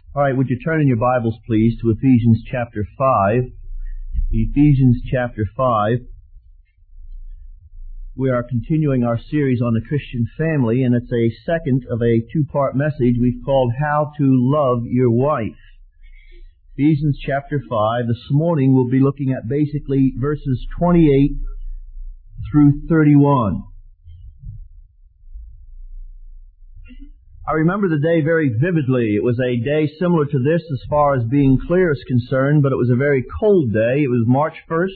All right, would you turn in your Bibles, please, to Ephesians chapter 5. Ephesians chapter 5. We are continuing our series on the Christian family, and it's a second of a two-part message we've called How to Love Your Wife. Ephesians chapter 5. This morning we'll be looking at basically verses 28 through 31. I remember the day very vividly. It was a day similar to this as far as being clear is concerned, but it was a very cold day. It was March 1st,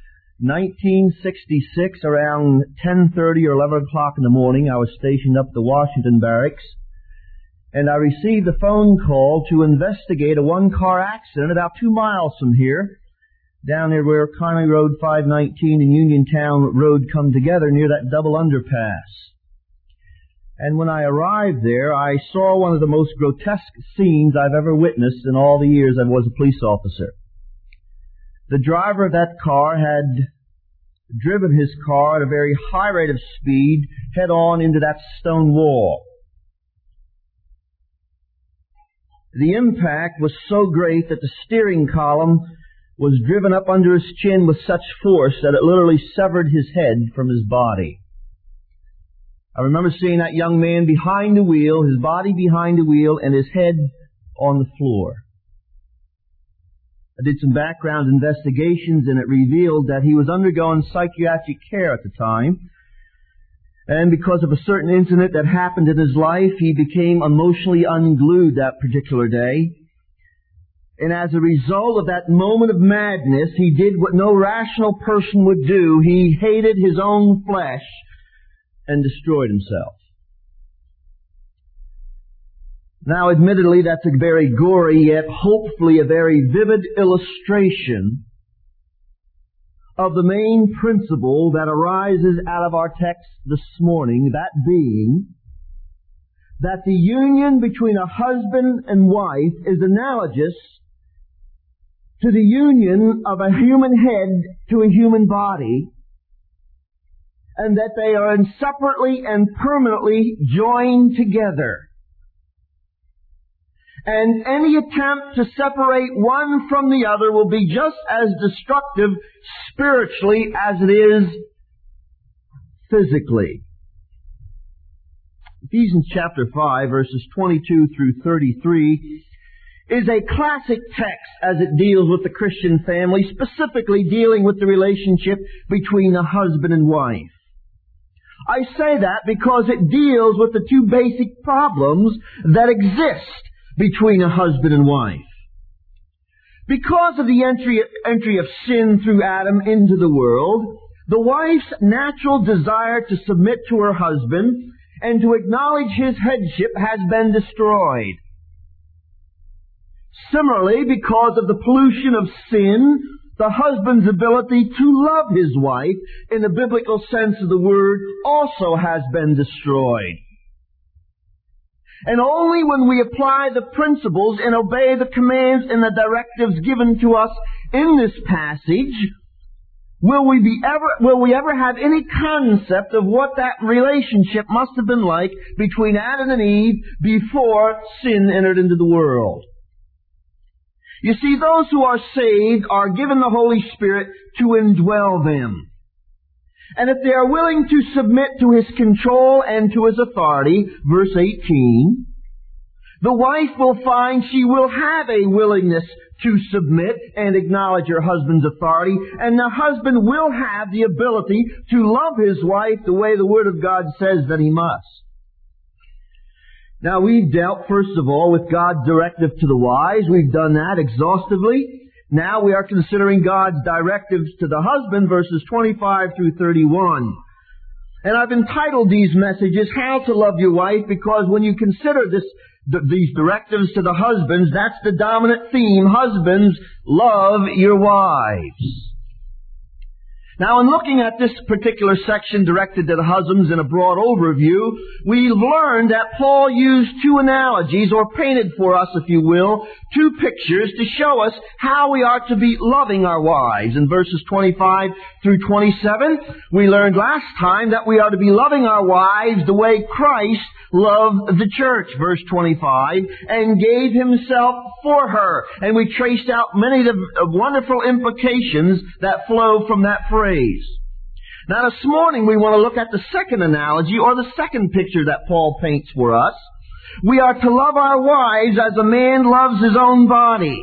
1966, around 10:30 or 11 o'clock in the morning. I was stationed up at the Washington Barracks, and I received a phone call to investigate a one-car accident about 2 miles from here, down there where Conway Road 519 and Uniontown Road come together near that double underpass. And when I arrived there, I saw one of the most grotesque scenes I've ever witnessed in all the years I was a police officer. The driver of that car had driven his car at a very high rate of speed head-on into that stone wall. The impact was so great that the steering column was driven up under his chin with such force that it literally severed his head from his body. I remember seeing that young man behind the wheel, his body behind the wheel, and his head on the floor. I did some background investigations, and it revealed that he was undergoing psychiatric care at the time. And because of a certain incident that happened in his life, he became emotionally unglued that particular day. And as a result of that moment of madness, he did what no rational person would do. He hated his own flesh and destroyed himself. Now, admittedly, that's a very gory, yet hopefully a very vivid illustration of the main principle that arises out of our text this morning, that being that the union between a husband and wife is analogous to the union of a human head to a human body, and that they are inseparably and permanently joined together. And any attempt to separate one from the other will be just as destructive spiritually as it is physically. Ephesians chapter 5, verses 22 through 33 is a classic text as it deals with the Christian family, specifically dealing with the relationship between the husband and wife. I say that because it deals with the two basic problems that exist between a husband and wife. Because of the entry of sin through Adam into the world, the wife's natural desire to submit to her husband and to acknowledge his headship has been destroyed. Similarly, because of the pollution of sin, the husband's ability to love his wife in the biblical sense of the word also has been destroyed. And only when we apply the principles and obey the commands and the directives given to us in this passage will we ever have any concept of what that relationship must have been like between Adam and Eve before sin entered into the world. You see, those who are saved are given the Holy Spirit to indwell them. And if they are willing to submit to His control and to His authority, verse 18, the wife will find she will have a willingness to submit and acknowledge her husband's authority, and the husband will have the ability to love his wife the way the Word of God says that he must. Now, we've dealt, first of all, with God's directive to the wives. We've done that exhaustively. Now we are considering God's directives to the husband, verses 25 through 31. And I've entitled these messages, How to Love Your Wife, because when you consider these directives to the husbands, that's the dominant theme. Husbands, love your wives. Now, in looking at this particular section directed to the husbands in a broad overview, we've learned that Paul used two analogies, or painted for us, if you will, two pictures to show us how we are to be loving our wives. In verses 25 through 27, we learned last time that we are to be loving our wives the way Christ loved the church, verse 25, and gave himself for her. And we traced out many of the wonderful implications that flow from that phrase. Now this morning we want to look at the second analogy, or the second picture that Paul paints for us. We are to love our wives as a man loves his own body.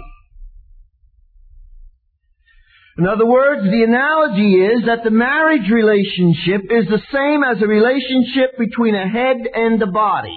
In other words, the analogy is that the marriage relationship is the same as a relationship between a head and a body.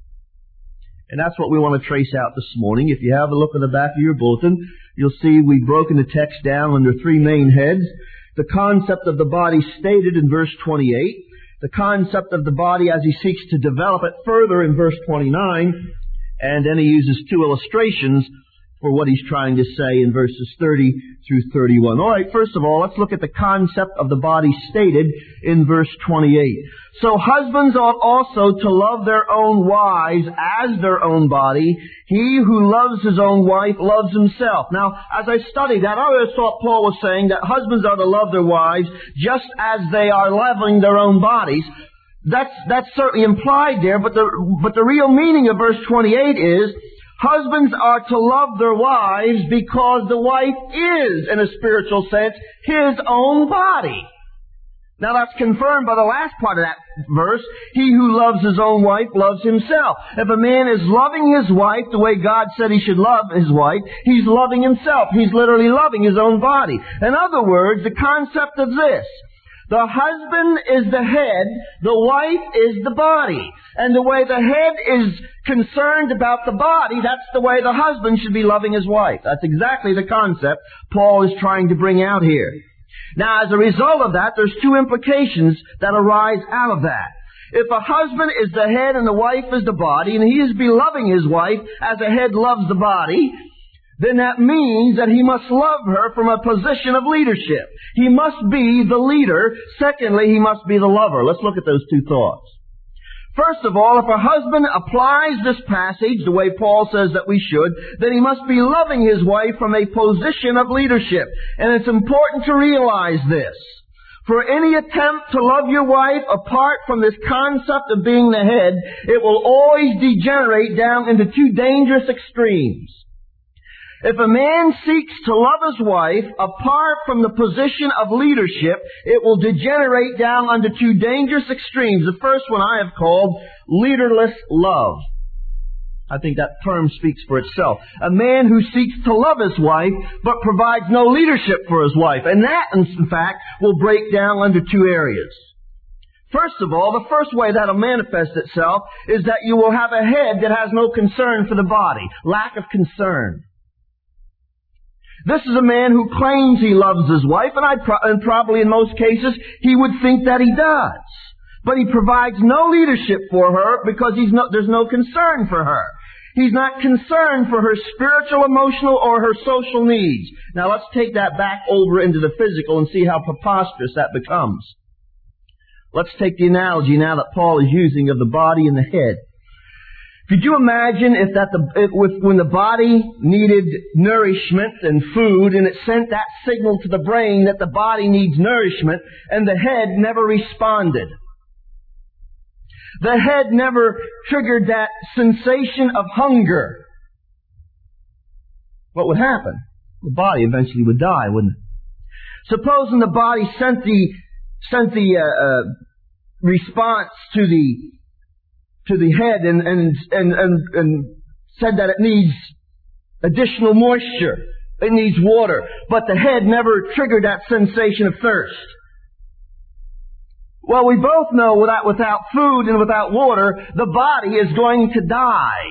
And that's what we want to trace out this morning. If you have a look at the back of your bulletin, you'll see we've broken the text down under three main heads. The concept of the body stated in verse 28. The concept of the body as he seeks to develop it further in verse 29. And then he uses two illustrations for what he's trying to say in verses 30 through 31. All right, first of all, let's look at the concept of the body stated in verse 28. So husbands ought also to love their own wives as their own body. He who loves his own wife loves himself. Now, as I studied that, I always thought Paul was saying that husbands are to love their wives just as they are loving their own bodies. That's certainly implied there, but the real meaning of verse 28 is, husbands are to love their wives because the wife is, in a spiritual sense, his own body. Now that's confirmed by the last part of that verse. He who loves his own wife loves himself. If a man is loving his wife the way God said he should love his wife, he's loving himself. He's literally loving his own body. In other words, the concept of this: the husband is the head, the wife is the body. And the way the head is concerned about the body, that's the way the husband should be loving his wife. That's exactly the concept Paul is trying to bring out here. Now, as a result of that, there's two implications that arise out of that. If a husband is the head and the wife is the body, and he is to be loving his wife as a head loves the body, then that means that he must love her from a position of leadership. He must be the leader. Secondly, he must be the lover. Let's look at those two thoughts. First of all, if a husband applies this passage the way Paul says that we should, then he must be loving his wife from a position of leadership. And it's important to realize this. For any attempt to love your wife apart from this concept of being the head, it will always degenerate down into two dangerous extremes. If a man seeks to love his wife apart from the position of leadership, it will degenerate down under two dangerous extremes. The first one I have called leaderless love. I think that term speaks for itself. A man who seeks to love his wife but provides no leadership for his wife. And that, in fact, will break down under two areas. First of all, the first way that'll manifest itself is that you will have a head that has no concern for the body. Lack of concern. This is a man who claims he loves his wife, and probably in most cases he would think that he does. But he provides no leadership for her because there's no concern for her. He's not concerned for her spiritual, emotional, or her social needs. Now let's take that back over into the physical and see how preposterous that becomes. Let's take the analogy now that Paul is using of the body and the head. Could you imagine when the body needed nourishment and food, and it sent that signal to the brain that the body needs nourishment, and the head never responded? The head never triggered that sensation of hunger. What would happen? The body eventually would die, wouldn't it? Supposing the body sent the response to the head and said that it needs additional moisture. It needs water. But the head never triggered that sensation of thirst. Well, we both know that without food and without water, the body is going to die.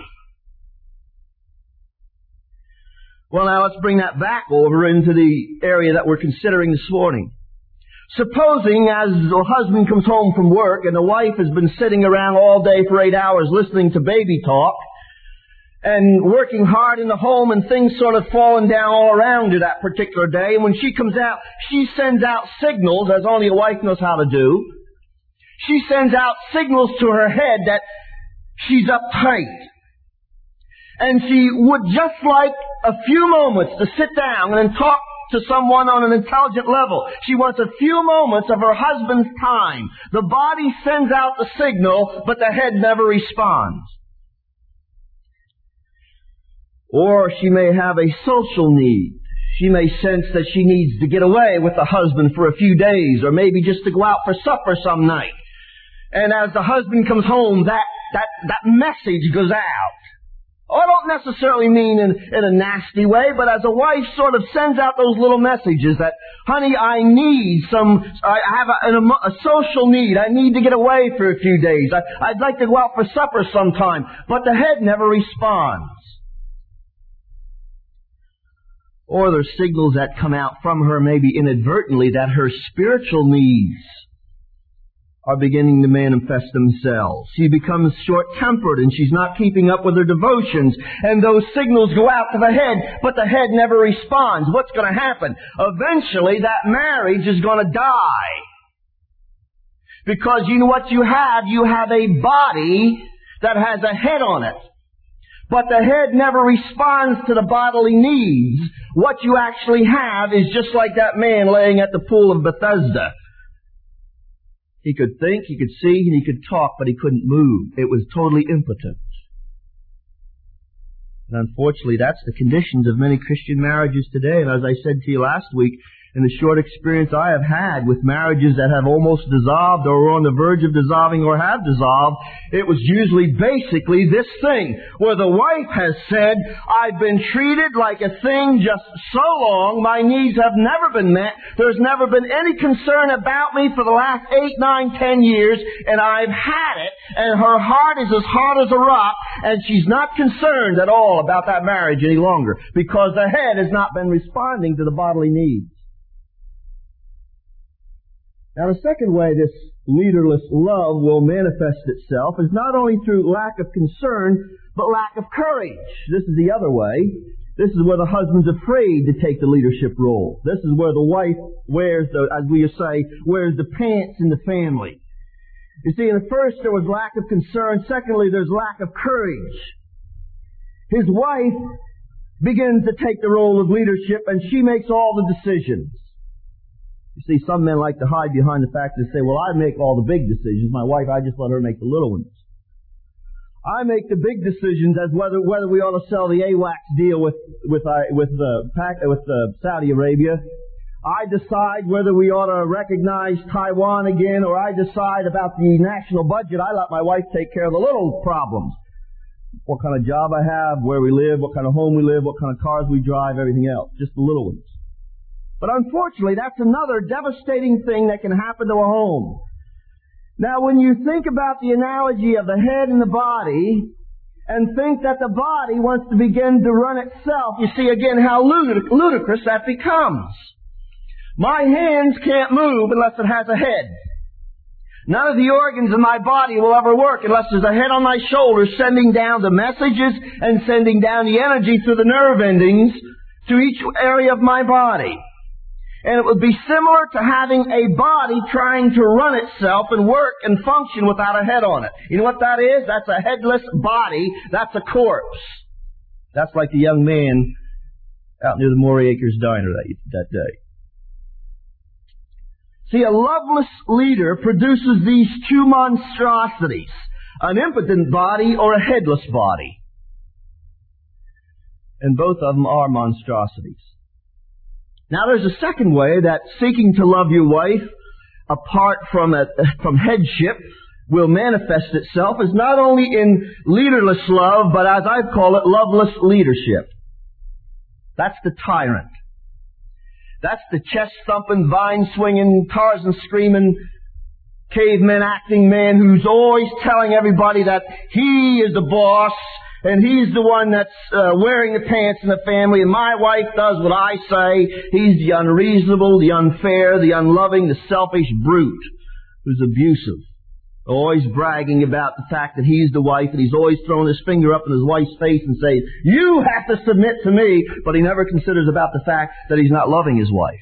Well, now let's bring that back over into the area that we're considering this morning. Supposing as the husband comes home from work and the wife has been sitting around all day for 8 hours listening to baby talk, and working hard in the home, and things sort of falling down all around her that particular day. And when she comes out, she sends out signals, as only a wife knows how to do. She sends out signals to her head that she's uptight. And she would just like a few moments to sit down and talk to someone on an intelligent level. She wants a few moments of her husband's time. The body sends out the signal, but the head never responds. Or she may have a social need. She may sense that she needs to get away with the husband for a few days, or maybe just to go out for supper some night. And as the husband comes home, that message goes out. Oh, I don't necessarily mean in a nasty way, but as a wife sort of sends out those little messages that, honey, I have a social need. I need to get away for a few days. I'd like to go out for supper sometime. But the head never responds. Or there's signals that come out from her, maybe inadvertently, that her spiritual needs are beginning to manifest themselves. She becomes short-tempered and she's not keeping up with her devotions. And those signals go out to the head, but the head never responds. What's going to happen? Eventually that marriage is going to die. Because you know what you have? You have a body that has a head on it. But the head never responds to the bodily needs. What you actually have is just like that man laying at the pool of Bethesda. He could think, he could see, and he could talk, but he couldn't move. It was totally impotent. And unfortunately, that's the conditions of many Christian marriages today. And as I said to you last week, in the short experience I have had with marriages that have almost dissolved or are on the verge of dissolving or have dissolved, it was usually basically this thing, where the wife has said, I've been treated like a thing just so long, my needs have never been met, there's never been any concern about me for the last 8, 9, 10 years, and I've had it, and her heart is as hard as a rock, and she's not concerned at all about that marriage any longer, because the head has not been responding to the bodily needs. Now, the second way this leaderless love will manifest itself is not only through lack of concern, but lack of courage. This is the other way. This is where the husband's afraid to take the leadership role. This is where the wife wears wears the pants in the family. You see, in the first there was lack of concern. Secondly, there's lack of courage. His wife begins to take the role of leadership, and she makes all the decisions. You see, some men like to hide behind the fact that they say, well, I make all the big decisions. My wife, I just let her make the little ones. I make the big decisions as whether we ought to sell the AWACS deal with Saudi Arabia. I decide whether we ought to recognize Taiwan again, or I decide about the national budget. I let my wife take care of the little problems. What kind of job I have, where we live, what kind of home we live, what kind of cars we drive, everything else. Just the little ones. But unfortunately, that's another devastating thing that can happen to a home. Now, when you think about the analogy of the head and the body, and think that the body wants to begin to run itself, you see again how ludicrous that becomes. My hands can't move unless it has a head. None of the organs in my body will ever work unless there's a head on my shoulders sending down the messages and sending down the energy through the nerve endings to each area of my body. And it would be similar to having a body trying to run itself and work and function without a head on it. You know what that is? That's a headless body. That's a corpse. That's like the young man out near the Maury Acres Diner that day. See, a loveless leader produces these two monstrosities, an impotent body or a headless body. And both of them are monstrosities. Now there's a second way that seeking to love your wife apart from headship will manifest itself is not only in leaderless love, but as I call it, loveless leadership. That's the tyrant. That's the chest-thumping, vine-swinging, Tarzan-screaming, caveman acting man who's always telling everybody that he is the boss, and he's the one that's wearing the pants in the family, and my wife does what I say. He's the unreasonable, the unfair, the unloving, the selfish brute who's abusive. Always bragging about the fact that he's the wife, and he's always throwing his finger up in his wife's face and saying, you have to submit to me, but he never considers about the fact that he's not loving his wife.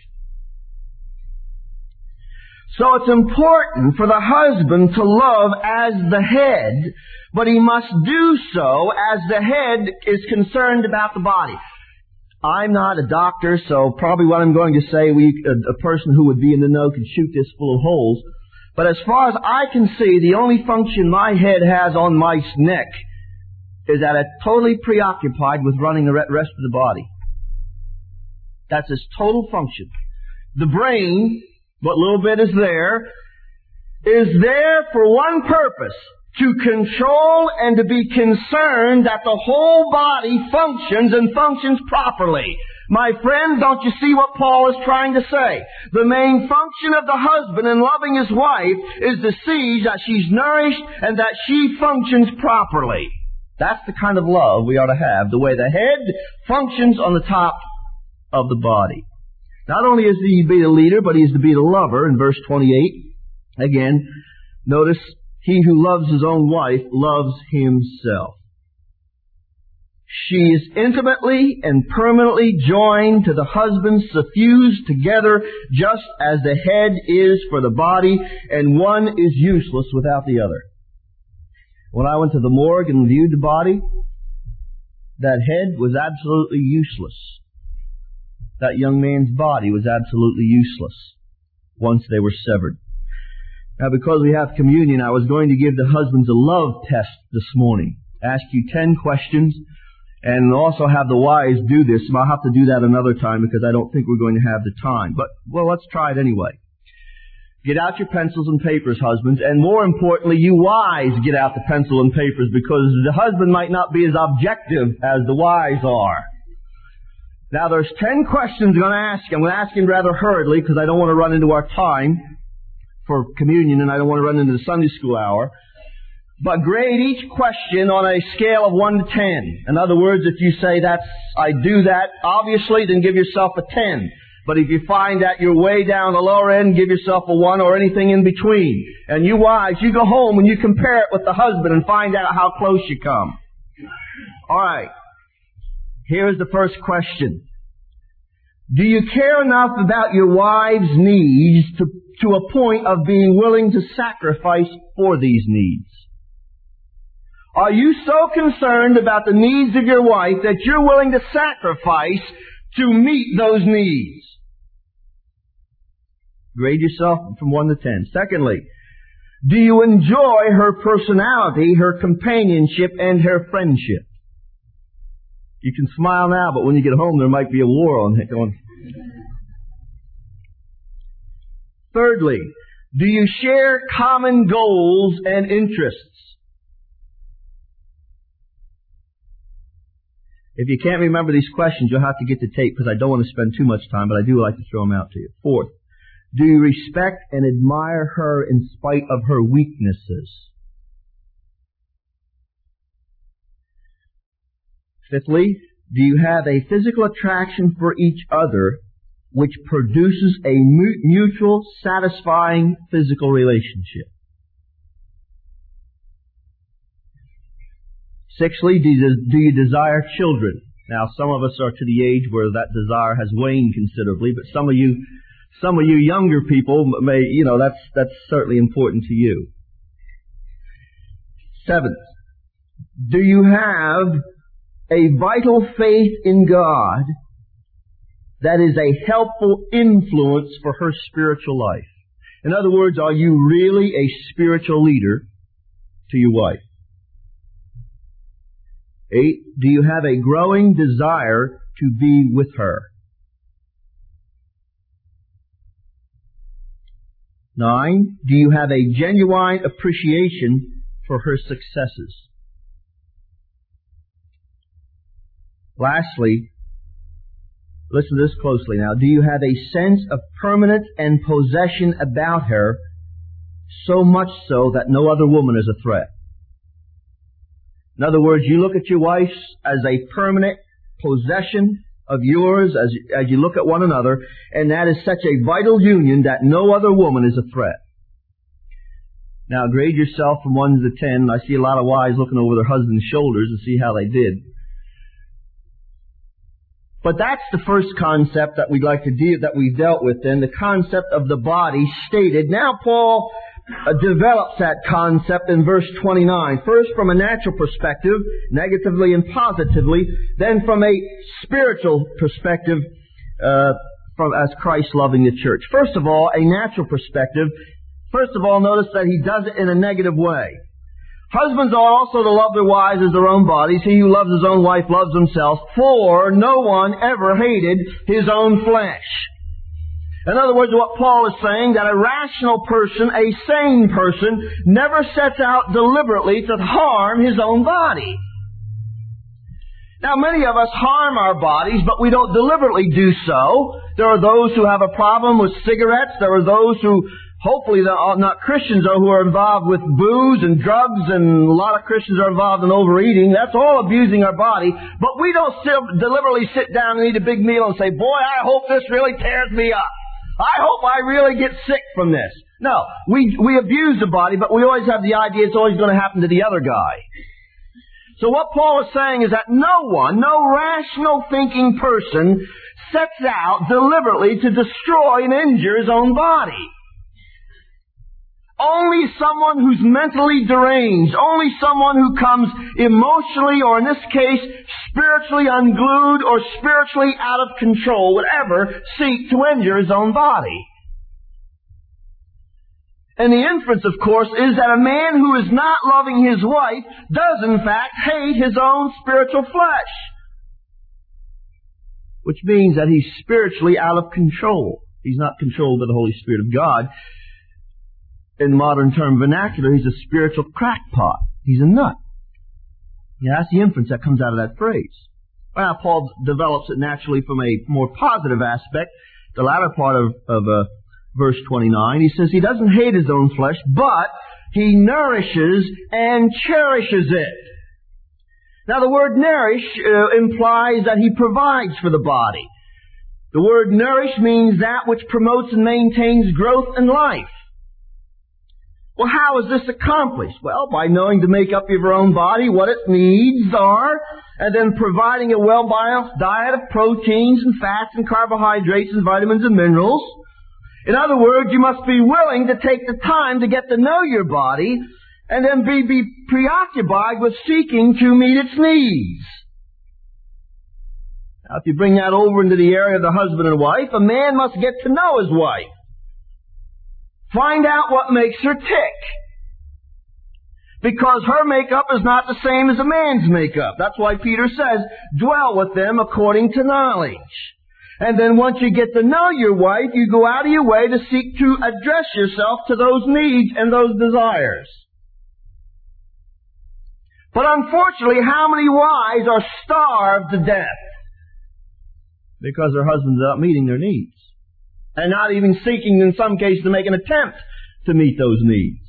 So it's important for the husband to love as the head, but he must do so as the head is concerned about the body. I'm not a doctor, so probably what I'm going to say, a person who would be in the know can shoot this full of holes. But as far as I can see, the only function my head has on my neck is that it's totally preoccupied with running the rest of the body. That's its total function. The brain, what little bit is there for one purpose, to control and to be concerned that the whole body functions and functions properly. My friend, don't you see what Paul is trying to say? The main function of the husband in loving his wife is to see that she's nourished and that she functions properly. That's the kind of love we ought to have, the way the head functions on the top of the body. Not only is he to be the leader, but he is to be the lover in verse 28. Again, notice, he who loves his own wife loves himself. She is intimately and permanently joined to the husband, suffused together just as the head is for the body, and one is useless without the other. When I went to the morgue and viewed the body, that head was absolutely useless. That young man's body was absolutely useless once they were severed. Now, because we have communion, I was going to give the husbands a love test this morning. Ask you 10 questions, and also have the wives do this. I'll have to do that another time because I don't think we're going to have the time. But, well, let's try it anyway. Get out your pencils and papers, husbands, and more importantly, you wives get out the pencil and papers, because the husband might not be as objective as the wives are. Now, there's 10 questions I'm going to ask you. I'm going to ask him rather hurriedly because I don't want to run into our time for communion, and I don't want to run into the Sunday school hour. But grade each question on a scale of 1 to 10. In other words, if you say I do that, obviously, then give yourself a 10. But if you find that you're way down the lower end, give yourself a 1 or anything in between. And you wives, you go home and you compare it with the husband and find out how close you come. Alright. Here's the first question. Do you care enough about your wives' needs to a point of being willing to sacrifice for these needs? Are you so concerned about the needs of your wife that you're willing to sacrifice to meet those needs? Grade yourself from 1 to 10. Secondly, do you enjoy her personality, her companionship, and her friendship? You can smile now, but when you get home, there might be a war on it going. Thirdly, do you share common goals and interests? If you can't remember these questions, you'll have to get the tape because I don't want to spend too much time, but I do like to throw them out to you. Fourth, do you respect and admire her in spite of her weaknesses? Fifthly, do you have a physical attraction for each other which produces a mutual, satisfying physical relationship? Sixthly, do you desire children? Now, some of us are to the age where that desire has waned considerably, but some of you younger people may, that's certainly important to you. Seventh, do you have a vital faith in God that is a helpful influence for her spiritual life? In other words, are you really a spiritual leader to your wife? 8, do you have a growing desire to be with her? 9, do you have a genuine appreciation for her successes? Lastly, listen to this closely now. Do you have a sense of permanence and possession about her, so much so that no other woman is a threat? In other words, you look at your wife as a permanent possession of yours as you look at one another, and that is such a vital union that no other woman is a threat. Now, grade yourself from 1 to 10. I see a lot of wives looking over their husband's shoulders to see how they did. But that's the first concept that we'd like to that we've dealt with then, the concept of the body stated. Now Paul develops that concept in verse 29. First from a natural perspective, negatively and positively, then from a spiritual perspective, as Christ loving the church. First of all, a natural perspective. First of all, notice that he does it in a negative way. Husbands ought also to love their wives as their own bodies. He who loves his own wife loves himself, for no one ever hated his own flesh. In other words, what Paul is saying, that a rational person, a sane person, never sets out deliberately to harm his own body. Now, many of us harm our bodies, but we don't deliberately do so. There are those who have a problem with cigarettes. There are those who, hopefully they're not Christians, though, who are involved with booze and drugs, and a lot of Christians are involved in overeating. That's all abusing our body. But we don't deliberately sit down and eat a big meal and say, boy, I hope this really tears me up. I hope I really get sick from this. No, we abuse the body, but we always have the idea it's always going to happen to the other guy. So what Paul is saying is that no rational thinking person sets out deliberately to destroy and injure his own body. Only someone who's mentally deranged, only someone who comes emotionally, or in this case, spiritually unglued or spiritually out of control, would ever seek to injure his own body. And the inference, of course, is that a man who is not loving his wife does, in fact, hate his own spiritual flesh. Which means that he's spiritually out of control. He's not controlled by the Holy Spirit of God. In modern term vernacular, he's a spiritual crackpot. He's a nut. Yeah, that's the inference that comes out of that phrase. Well, Paul develops it naturally from a more positive aspect. The latter part of verse 29, he says he doesn't hate his own flesh, but he nourishes and cherishes it. Now, the word nourish implies that he provides for the body. The word nourish means that which promotes and maintains growth and life. Well, how is this accomplished? Well, by knowing to make up your own body what its needs are, and then providing a well-balanced diet of proteins and fats and carbohydrates and vitamins and minerals. In other words, you must be willing to take the time to get to know your body, and then be preoccupied with seeking to meet its needs. Now, if you bring that over into the area of the husband and wife, a man must get to know his wife. Find out what makes her tick. Because her makeup is not the same as a man's makeup. That's why Peter says, dwell with them according to knowledge. And then once you get to know your wife, you go out of your way to seek to address yourself to those needs and those desires. But unfortunately, how many wives are starved to death? Because their husbands are not meeting their needs. And not even seeking, in some cases, to make an attempt to meet those needs.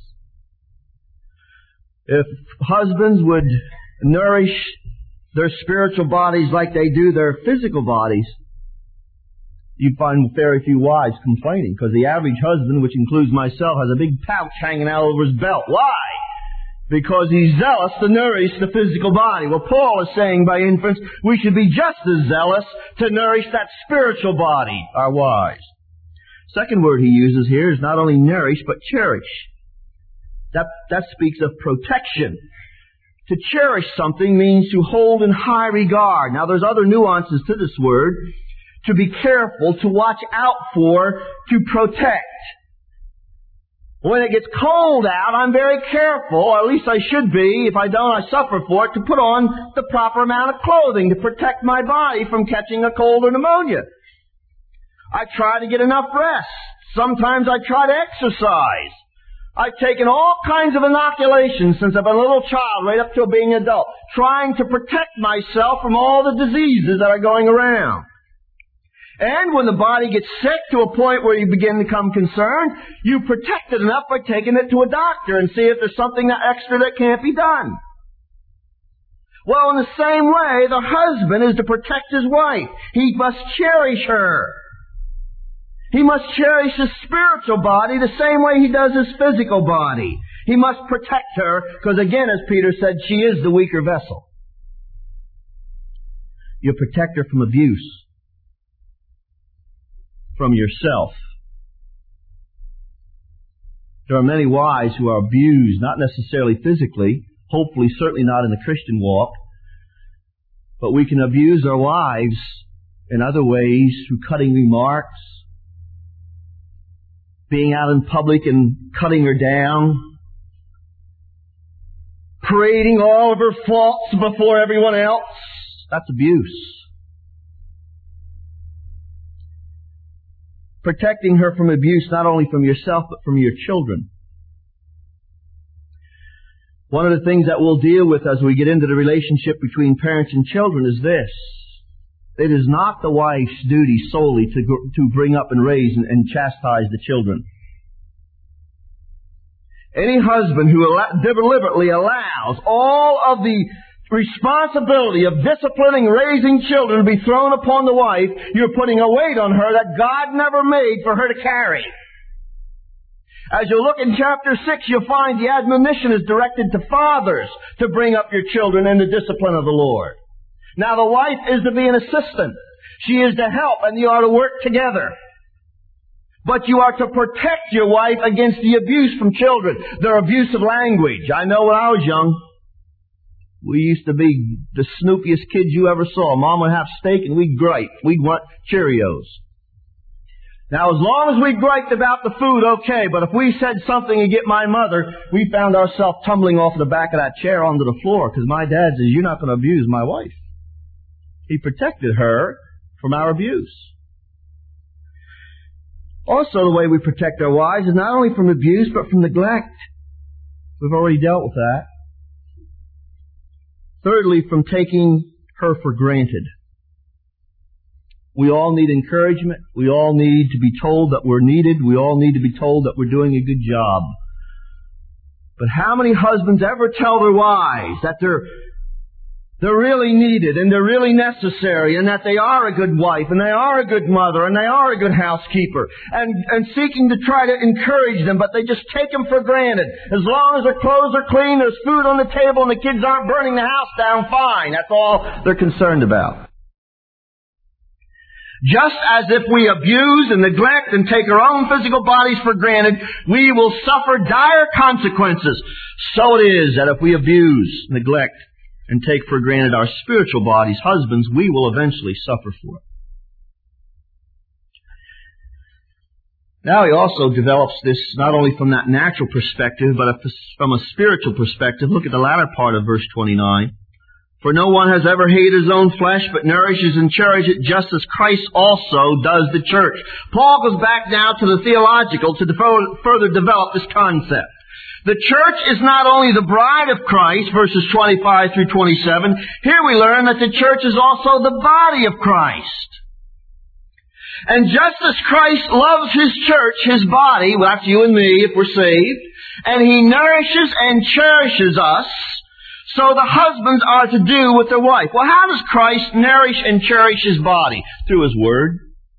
If husbands would nourish their spiritual bodies like they do their physical bodies, you'd find very few wives complaining, because the average husband, which includes myself, has a big pouch hanging out over his belt. Why? Because he's zealous to nourish the physical body. Well, Paul is saying by inference, we should be just as zealous to nourish that spiritual body, our wives. Second word he uses here is not only nourish, but cherish. That speaks of protection. To cherish something means to hold in high regard. Now, there's other nuances to this word. To be careful, to watch out for, to protect. When it gets cold out, I'm very careful, or at least I should be. If I don't, I suffer for it, to put on the proper amount of clothing to protect my body from catching a cold or pneumonia. I try to get enough rest. Sometimes I try to exercise. I've taken all kinds of inoculations since I've been a little child right up till being an adult, trying to protect myself from all the diseases that are going around. And when the body gets sick to a point where you begin to become concerned, you protect it enough by taking it to a doctor and see if there's something extra that can't be done. Well, in the same way, the husband is to protect his wife. He must cherish her. He must cherish his spiritual body the same way he does his physical body. He must protect her, because again, as Peter said, she is the weaker vessel. You protect her from abuse, from yourself. There are many wives who are abused, not necessarily physically, hopefully certainly not in the Christian walk, but we can abuse our wives in other ways through cutting remarks, being out in public and cutting her down, parading all of her faults before everyone else. That's abuse. Protecting her from abuse, not only from yourself, but from your children. One of the things that we'll deal with as we get into the relationship between parents and children is this. It is not the wife's duty solely to bring up and raise and chastise the children. Any husband who deliberately allows all of the responsibility of disciplining, raising children to be thrown upon the wife, you're putting a weight on her that God never made for her to carry. As you look in chapter 6, you'll find the admonition is directed to fathers to bring up your children in the discipline of the Lord. Now the wife is to be an assistant. She is to help, and you are to work together. But you are to protect your wife against the abuse from children, their abusive language. I know when I was young, we used to be the snoopiest kids you ever saw. Mom would have steak and we'd gripe. We'd want Cheerios. Now, as long as we griped about the food, okay, but if we said something and get my mother, we found ourselves tumbling off the back of that chair onto the floor, because my dad says, you're not going to abuse my wife. He protected her from our abuse. Also, the way we protect our wives is not only from abuse, but from neglect. We've already dealt with that. Thirdly, from taking her for granted. We all need encouragement. We all need to be told that we're needed. We all need to be told that we're doing a good job. But how many husbands ever tell their wives that they're really needed and they're really necessary and that they are a good wife and they are a good mother and they are a good housekeeper and seeking to try to encourage them, but they just take them for granted. As long as their clothes are clean, there's food on the table and the kids aren't burning the house down, fine. That's all they're concerned about. Just as if we abuse and neglect and take our own physical bodies for granted, we will suffer dire consequences. So it is that if we abuse, neglect, and take for granted our spiritual bodies, husbands, we will eventually suffer for it. Now he also develops this not only from that natural perspective, but from a spiritual perspective. Look at the latter part of verse 29. For no one has ever hated his own flesh, but nourishes and cherishes it, just as Christ also does the church. Paul goes back now to the theological to further develop this concept. The church is not only the bride of Christ, verses 25 through 27. Here we learn that the church is also the body of Christ. And just as Christ loves His church, His body, well, that's you and me if we're saved, and He nourishes and cherishes us, so the husbands are to do with their wife. Well, how does Christ nourish and cherish His body? Through His Word.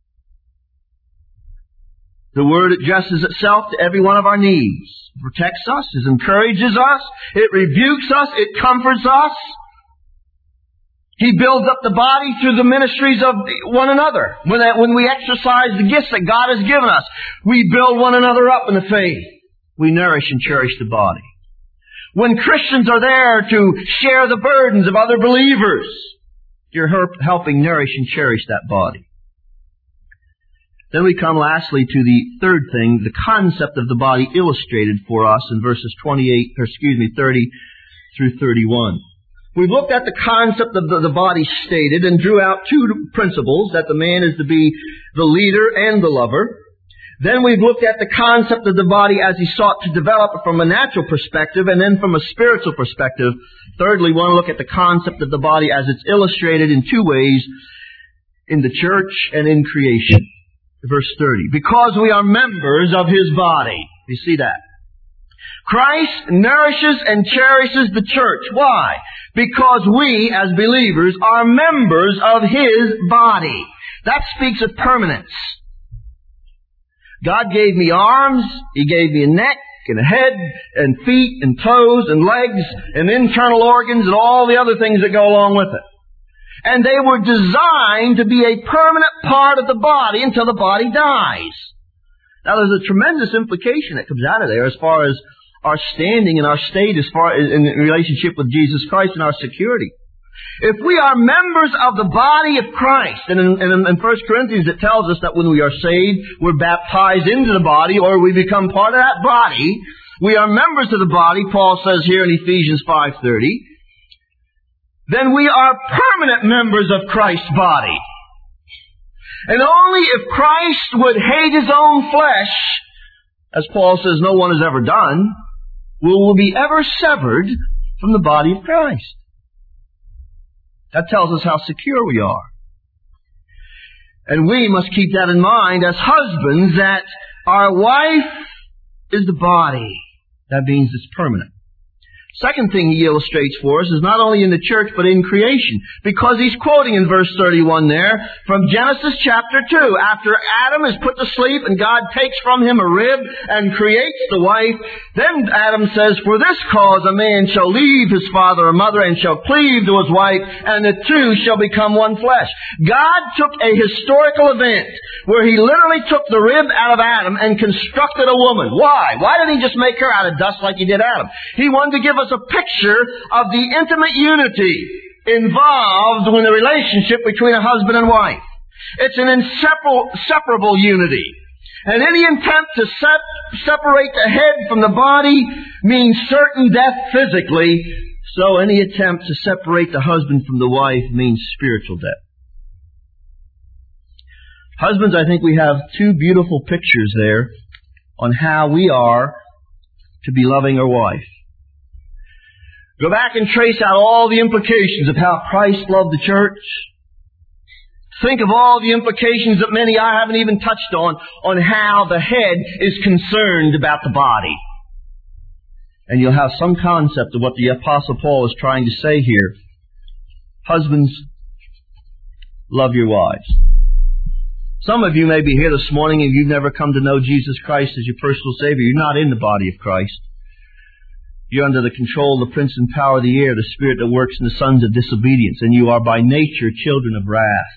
The Word adjusts itself to every one of our needs. It protects us. It encourages us. It rebukes us. It comforts us. He builds up the body through the ministries of one another. When we exercise the gifts that God has given us, we build one another up in the faith. We nourish and cherish the body. When Christians are there to share the burdens of other believers, you're helping nourish and cherish that body. Then we come lastly to the third thing, the concept of the body illustrated for us in verses 30 through 31. We've looked at the concept of the body stated and drew out two principles, that the man is to be the leader and the lover. Then we've looked at the concept of the body as he sought to develop it from a natural perspective and then from a spiritual perspective. Thirdly, we want to look at the concept of the body as it's illustrated in two ways, in the church and in creation. Verse 30. Because we are members of His body. You see that? Christ nourishes and cherishes the church. Why? Because we, as believers, are members of His body. That speaks of permanence. God gave me arms, He gave me a neck, and head and feet and toes and legs and internal organs and all the other things that go along with it. And they were designed to be a permanent part of the body until the body dies. Now there's a tremendous implication that comes out of there as far as our standing and our state as far as in relationship with Jesus Christ and our security. If we are members of the body of Christ, and in 1 Corinthians it tells us that when we are saved, we're baptized into the body, or we become part of that body. We are members of the body, Paul says here in Ephesians 5:30. Then we are permanent members of Christ's body. And only if Christ would hate His own flesh, as Paul says no one has ever done, will be ever severed from the body of Christ. That tells us how secure we are. And we must keep that in mind as husbands, that our wife is the body. That means it's permanent. Second thing he illustrates for us is not only in the church, but in creation. Because he's quoting in verse 31 there from Genesis chapter 2. After Adam is put to sleep and God takes from him a rib and creates the wife, then Adam says, "For this cause a man shall leave his father and mother and shall cleave to his wife, and the two shall become one flesh." God took a historical event where He literally took the rib out of Adam and constructed a woman. Why? Why didn't He just make her out of dust like He did Adam? He wanted to give us a picture of the intimate unity involved in the relationship between a husband and wife. It's an inseparable unity. And any attempt to separate the head from the body means certain death physically. So any attempt to separate the husband from the wife means spiritual death. Husbands, I think we have two beautiful pictures there on how we are to be loving our wife. Go back and trace out all the implications of how Christ loved the church. Think of all the implications that many I haven't even touched on how the head is concerned about the body. And you'll have some concept of what the Apostle Paul is trying to say here. Husbands, love your wives. Some of you may be here this morning and you've never come to know Jesus Christ as your personal Savior. You're not in the body of Christ. You're under the control of the prince and power of the air, the spirit that works in the sons of disobedience, and you are by nature children of wrath.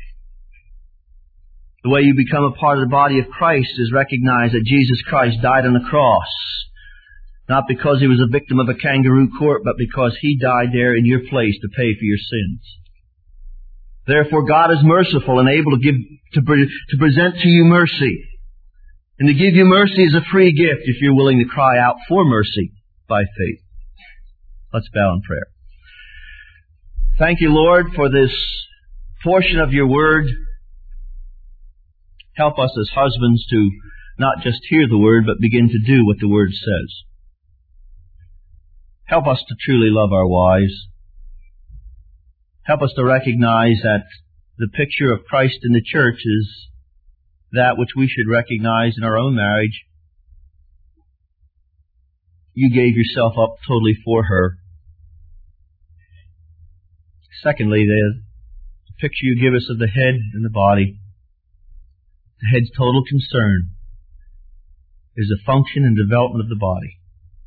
The way you become a part of the body of Christ is recognize that Jesus Christ died on the cross, not because He was a victim of a kangaroo court, but because He died there in your place to pay for your sins. Therefore, God is merciful and able to present to you mercy, and to give you mercy as a free gift if you're willing to cry out for mercy by faith. Let's bow in prayer. Thank you, Lord, for this portion of your word. Help us as husbands to not just hear the word, but begin to do what the word says. Help us to truly love our wives. Help us to recognize that the picture of Christ in the church is that which we should recognize in our own marriage. You gave yourself up totally for her. Secondly, the picture you give us of the head and the body. The head's total concern is the function and development of the body.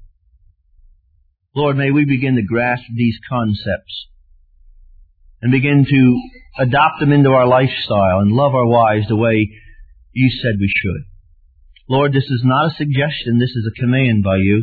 Lord, may we begin to grasp these concepts and begin to adopt them into our lifestyle and love our wives the way you said we should. Lord, this is not a suggestion, this is a command by you.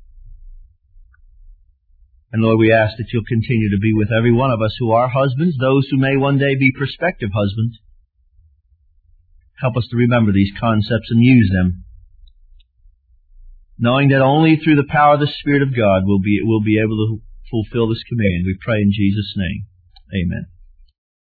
And Lord, we ask that you'll continue to be with every one of us who are husbands, those who may one day be prospective husbands. Help us to remember these concepts and use them, knowing that only through the power of the Spirit of God we'll be able to fulfill this command. We pray in Jesus' name. Amen.